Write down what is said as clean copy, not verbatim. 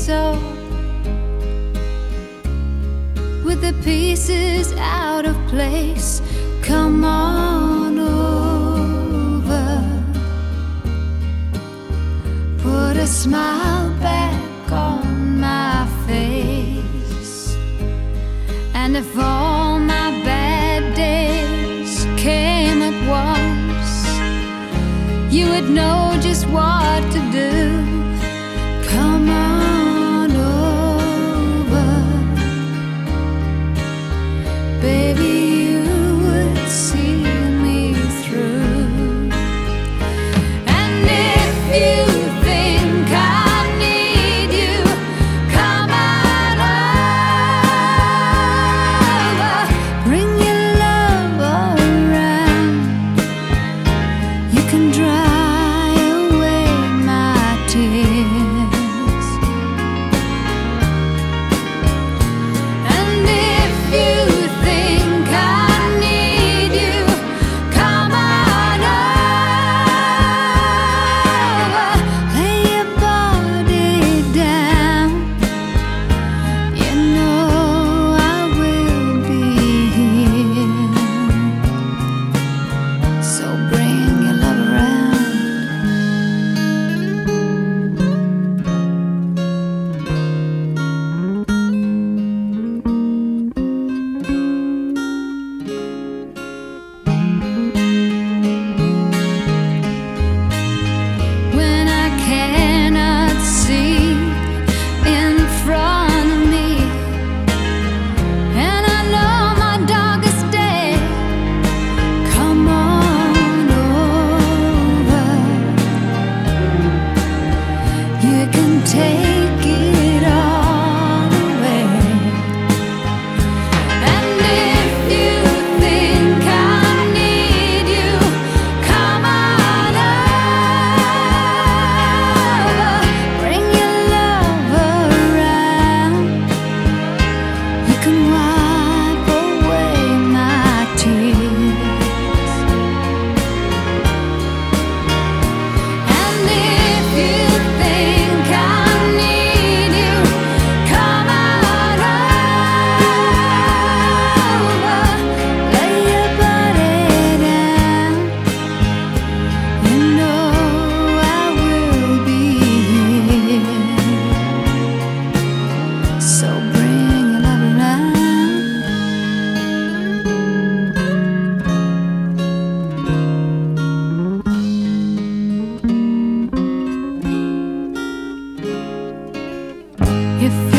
so, with the pieces out of place. Come on over, put a smile back on my face. And if all my bad days came at once, you would know just what to do. Come on over, baby, you would see me through. And if you think I need you, come on over, bring your love around. You can dry away my tears. And if you think I need you, come on over, lay your body down. You know I will be here, so bring your love around. When I cannot see in front of me, and I know my darkest day, come on over. You can take it all away. And if you think I need you, come on over, bring your love around. You can wipe away my tears. And if you think I need you, come on over, lay your body down. You know I will be here, so bring your love around. If